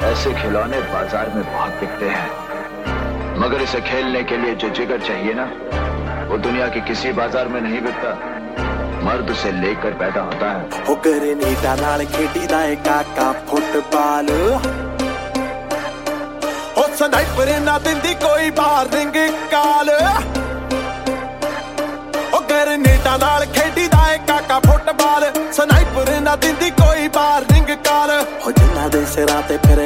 ऐसे खिलौने बाजार में बहुत बिकते हैं, मगर इसे खेलने के लिए जो जिगर चाहिए ना, वो दुनिया के किसी बाजार में नहीं बिकता। मर्द उसे लेकर पैदा होता है। हो गरनेटा नाल खेडीदा है काका फुटबाल, हो स्नाइपर ना दिंदी कोई बाहर रिंग काल। हो गरनेटा नाल खेडीदा है काका फुटबाल, स्नाइपर ना दिंदी कोई बाहर रिंग काल। हो जिन्ना दे सिरां ते फिर